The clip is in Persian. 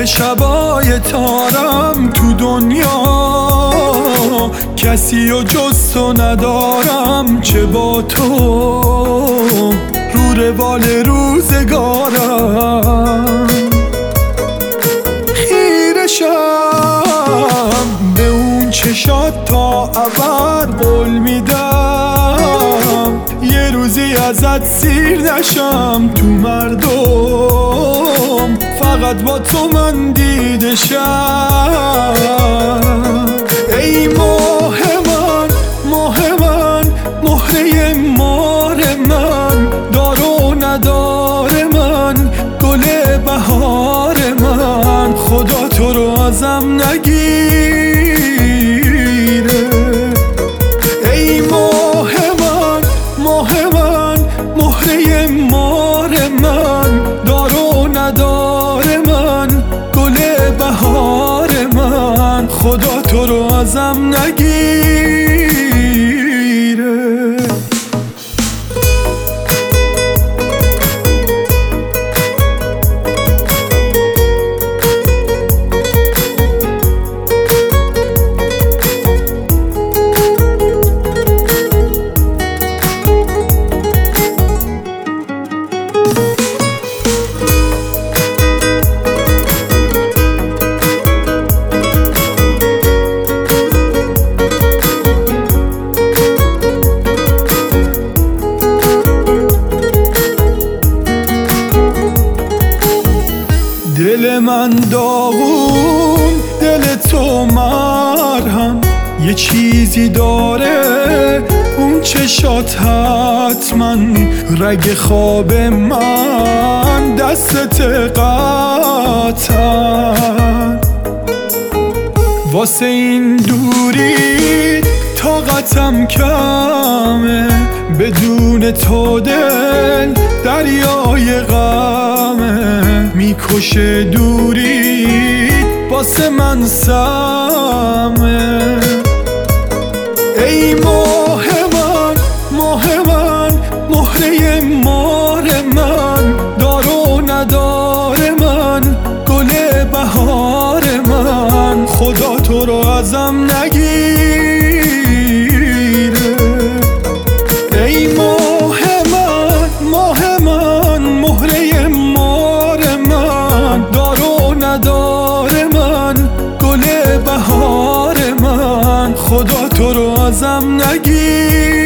شبای تارم تو دنیا، کسی و جز تو ندارم چه با تو، رو روال روزگارم. خیرشم به اون چشات تا ابد قول میدم، یه روزی ازت سیر نشم تو مردم، فقط با تو من دیده شم. ای ماه من، ماه من، مهره مار من، دار و ندار من، گل بهار من، خدا تو رو ازم نگیره. ای ماه من، ماه من، مهره مار من، دار و ندار من، گل بهار من، خدا تو رو ازم نگیره. دل من داغون، دل تو مرهم، یه چیزی داره اون چشات حتما، رگ خواب من دستت قطعا. واسه این دوری طاقتم کمه، بدون تو دل دریای غمه، میکشه دوری واسه من سمه. ای ماه من، ماه من، مهره مار من، دار و ندار من، گل بهار من، خدا تو رو ازم نگیره. ای ماه من، ماه من، مهره مار من، دار و ندار من، گل بهار من، خدا تو رو ازم نگیره.